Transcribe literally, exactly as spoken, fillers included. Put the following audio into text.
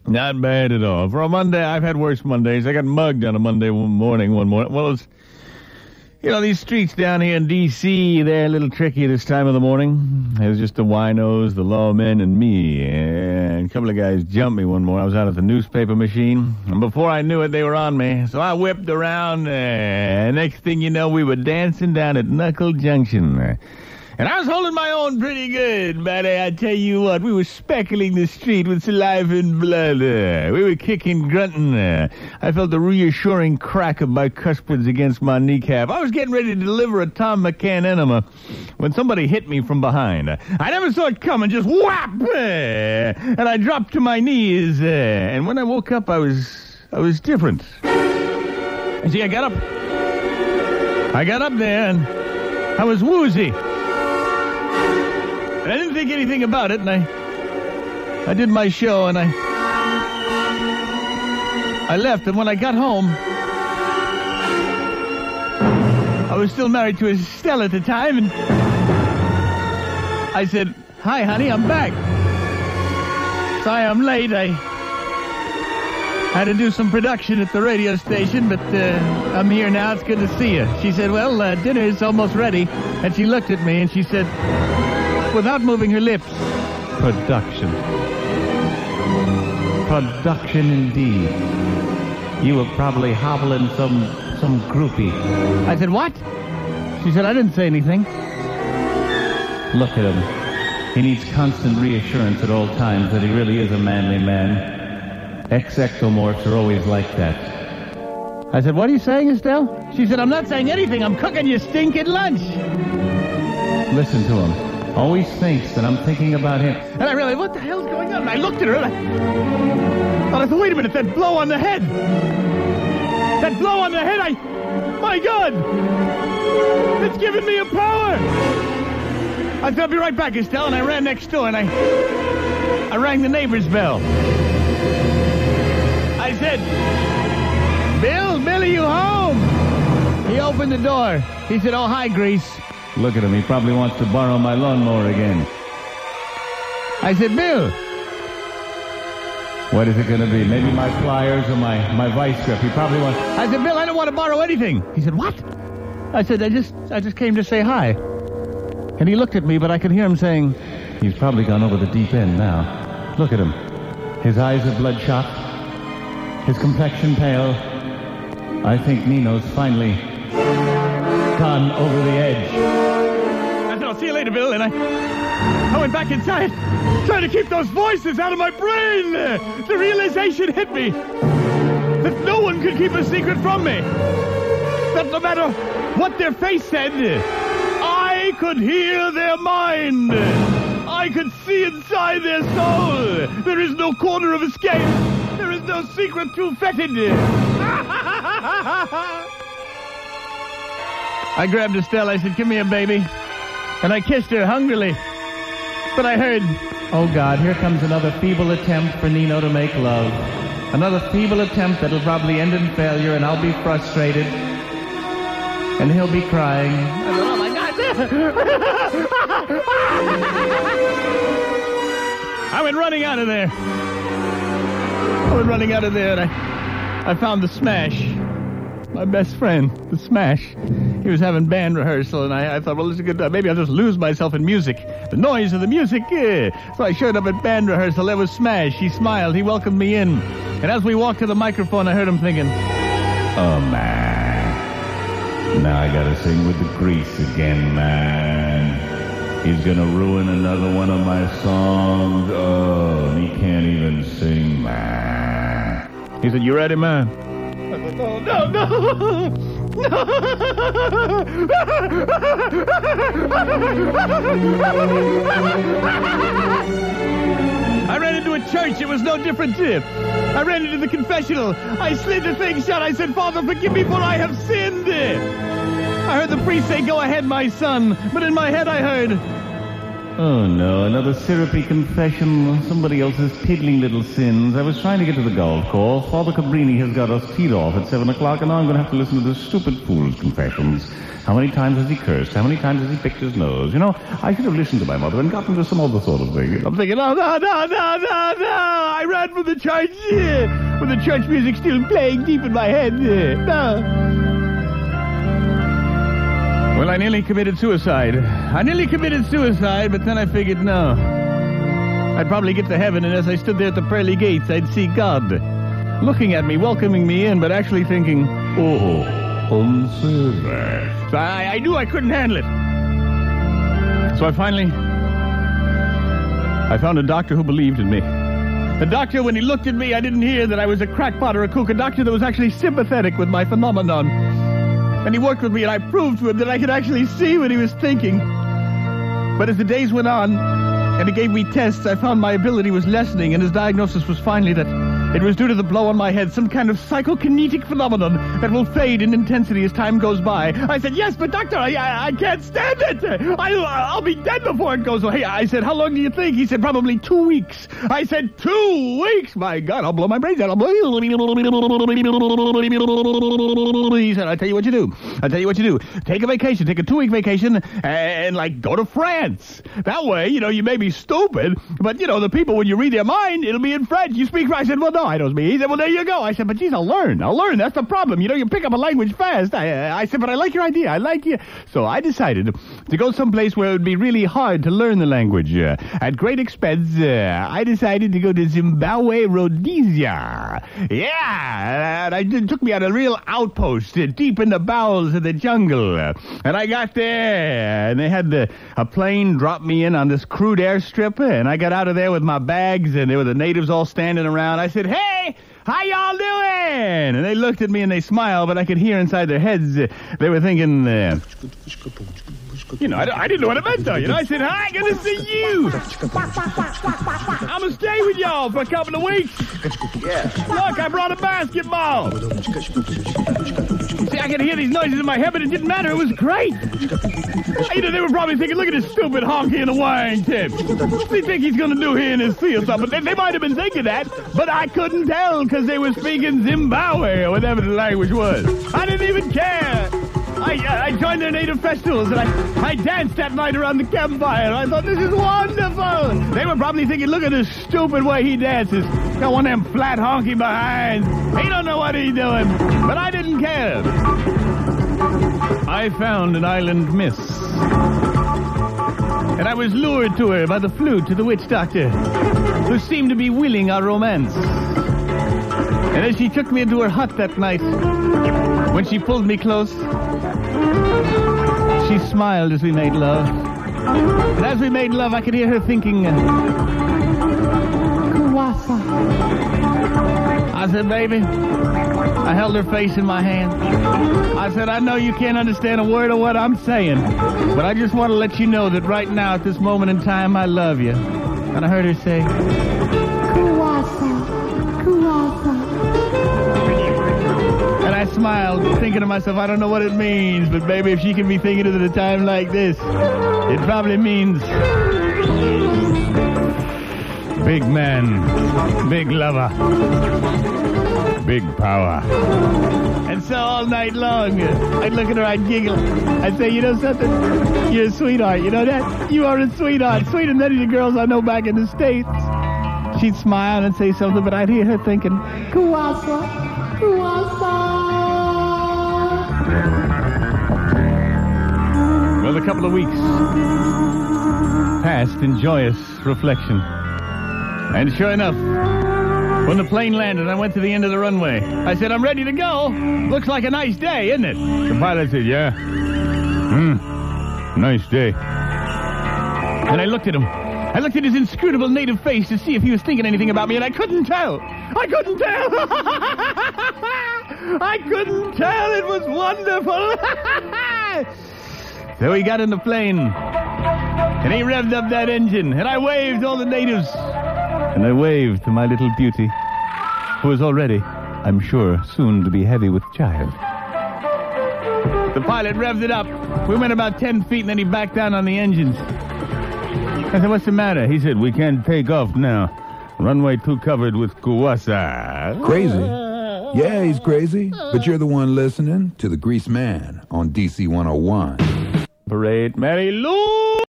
Not bad at all. For a Monday, I've had worse Mondays. I got mugged on a Monday morning one morning. Well, it's, you know, these streets down here in D C, they're a little tricky this time of the morning. It was just the winos, the lawmen, and me. And a couple of guys jumped me one morning. I was out at the newspaper machine. And before I knew it, they were on me. So I whipped around. And next thing you know, we were dancing down at Knuckle Junction. And I was holding my own pretty good, but uh, I tell you what, we were speckling the street with saliva and blood. Uh, we were kicking, grunting. Uh, I felt the reassuring crack of my cuspids against my kneecap. I was getting ready to deliver a Tom McCann enema when somebody hit me from behind. Uh, I never saw it coming, just whap! Uh, and I dropped to my knees. Uh, and when I woke up, I was, I was different. You see, I got up. I got up there, and I was woozy. And I didn't think anything about it, and I I did my show, and I I left, and when I got home, I was still married to Estelle at the time, and I said, "Hi, honey, I'm back. Sorry I'm late. I had to do some production at the radio station, but uh, I'm here now. It's good to see you." She said, "Well, uh, dinner's almost ready," and she looked at me, and she said, without moving her lips, "Production. Production indeed. You were probably hobbling some some groupie." I said, "What?" She said, "I didn't say anything." Look at him. He needs constant reassurance at all times that he really is a manly man. Ex-ectomorphs are always like that. I said, "What are you saying, Estelle?" She said, "I'm not saying anything. I'm cooking you stinking lunch." Listen to him. Always thinks that I'm thinking about him. And I realized, what the hell's going on? And I looked at her, and I, and I thought, wait a minute, that blow on the head. That blow on the head, I... My God! It's giving me a power! I said, "I'll be right back, Estelle," and I ran next door, and I... I rang the neighbor's bell. I said, "Bill, Bill, are you home?" He opened the door. He said, "Oh, hi, Grease." Look at him. He probably wants to borrow my lawnmower again. I said, "Bill." What is it going to be? Maybe my pliers or my, my vice grip. He probably wants... I said, "Bill, I don't want to borrow anything." He said, "What?" I said, I just I just came to say hi." And he looked at me, but I could hear him saying, "He's probably gone over the deep end now. Look at him. His eyes are bloodshot. His complexion pale. I think Nino's finally gone over the edge." I said, "I'll see you later, Bill." And I, I went back inside, trying to keep those voices out of my brain. The realization hit me that no one could keep a secret from me. That no matter what their face said, I could hear their mind. I could see inside their soul. There is no corner of escape. There is no secret too fetid. I grabbed Estelle. I said, "Come here, baby." And I kissed her hungrily. But I heard, oh, God, here comes another feeble attempt for Nino to make love. Another feeble attempt that'll probably end in failure, and I'll be frustrated. And he'll be crying. I said, "Oh, my God." I went running out of there. I went running out of there, and I, I found the Smash. My best friend, the Smash. He was having band rehearsal, and I, I thought, well, this is a good time. Maybe I'll just lose myself in music. The noise of the music, yeah. So I showed up at band rehearsal. There was Smash. He smiled. He welcomed me in. And as we walked to the microphone, I heard him thinking, "Oh, man. Now I gotta sing with the Grease again, man. He's gonna ruin another one of my songs. Oh, and he can't even sing, man." He said, "You ready, man?" I said, "No, no, no, no." I ran into a church. It was no different. I ran into the confessional. I slid the thing shut. I said, "Father, forgive me, for I have sinned." I heard the priest say, "Go ahead, my son." But in my head I heard, oh, no, another syrupy confession. Somebody else's piddling little sins. I was trying to get to the golf course. Father Cabrini has got us teed off at seven o'clock, and now I'm going to have to listen to this stupid fool's confessions. How many times has he cursed? How many times has he picked his nose? You know, I should have listened to my mother and gotten to some other sort of thing. I'm thinking, oh, no, no, no, no, no. I ran run from the church, uh, with the church music still playing deep in my head. Uh, no. Well, I nearly committed suicide. I nearly committed suicide, but then I figured, no. I'd probably get to heaven, and as I stood there at the pearly gates, I'd see God looking at me, welcoming me in, but actually thinking, oh, unserver. So I, I knew I couldn't handle it. So I finally, I found a doctor who believed in me. The doctor, when he looked at me, I didn't hear that I was a crackpot or a kook. A doctor that was actually sympathetic with my phenomenon. And he worked with me, and I proved to him that I could actually see what he was thinking. But as the days went on, and he gave me tests, I found my ability was lessening, and his diagnosis was finally that it was due to the blow on my head, some kind of psychokinetic phenomenon that will fade in intensity as time goes by. I said, yes, but doctor, I, I, I can't stand it. I, I'll be dead before it goes away. I said, how long do you think? He said, probably two weeks. I said, two weeks? My God, I'll blow my brains out. I'll blow... He said, I'll tell you what you do. I'll tell you what you do. Take a vacation, take a two-week vacation, and, like, go to France. That way, you know, you may be stupid, but, you know, the people, when you read their mind, it'll be in French. You speak French. I said, well, no, I don't speak. He said, well, there you go. I said, but geez, I'll learn. I'll learn. That's the problem. You know, you pick up a language fast. I, I said, but I like your idea. I like you. So I decided to go someplace where it would be really hard to learn the language. Uh, at great expense, uh, I decided to go to Zimbabwe, Rhodesia. Yeah, and I, it took me on a real outpost uh, deep in the bowels of the jungle. Uh, and I got there, and they had the, a plane drop me in on this crude airstrip, and I got out of there with my bags, and there were the natives all standing around. I said, hey, how y'all doing? And they looked at me and they smiled, but I could hear inside their heads, uh, they were thinking, uh, you know, I, I didn't know what it meant, though. You know, I said, hi, good to see you. I'm going to stay with y'all for a couple of weeks. Yeah. Look, I brought a basketball. See, I could hear these noises in my head, but it didn't matter. It was great. You know, they were probably thinking, look at this stupid honky in the wine tip. What's he think he's going to do here in his sea or something? They, they might have been thinking that, but I couldn't tell because they were speaking Zimbabwe or whatever the language was. I didn't even care. I, I joined their native festivals, and I, I danced that night around the campfire, and I thought, this is wonderful. They were probably thinking, look at this stupid way he dances. Got one of them flat honky behinds. He don't know what he's doing. But I didn't care. I found an island miss. And I was lured to her by the flute to the witch doctor, who seemed to be willing our romance. And as she took me into her hut that night, when she pulled me close, she smiled as we made love. And as we made love, I could hear her thinking, Kuwasa. I said, baby, I held her face in my hand. I said, I know you can't understand a word of what I'm saying, but I just want to let you know that right now, at this moment in time, I love you. And I heard her say, Kuwasa, Kuwasa. And I smiled, thinking to myself, I don't know what it means, but baby, if she can be thinking of it at a time like this, it probably means big man, big lover, big power. And so all night long, I'd look at her, I'd giggle. I'd say, you know something? You're a sweetheart, you know that? You are a sweetheart, sweeter than any of the girls I know back in the States. She'd smile and say something, but I'd hear her thinking, Kuwasa, Kuwasa. Well, a couple of weeks passed in joyous reflection. And sure enough, when the plane landed, I went to the end of the runway. I said, I'm ready to go. Looks like a nice day, isn't it? The pilot said, yeah. Hmm, nice day. And I looked at him. I looked at his inscrutable native face to see if he was thinking anything about me, and I couldn't tell. I couldn't tell. I couldn't tell. It was wonderful. So he got in the plane, and he revved up that engine, and I waved all the natives. And I waved to my little beauty, who was already, I'm sure, soon to be heavy with child. The pilot revved it up. We went about ten feet, and then he backed down on the engines. I said, what's the matter? He said, we can't take off now. Runway two covered with Kuwasa. Crazy? Yeah, he's crazy. But you're the one listening to The Grease Man on D C one oh one. Parade. Mary Lou!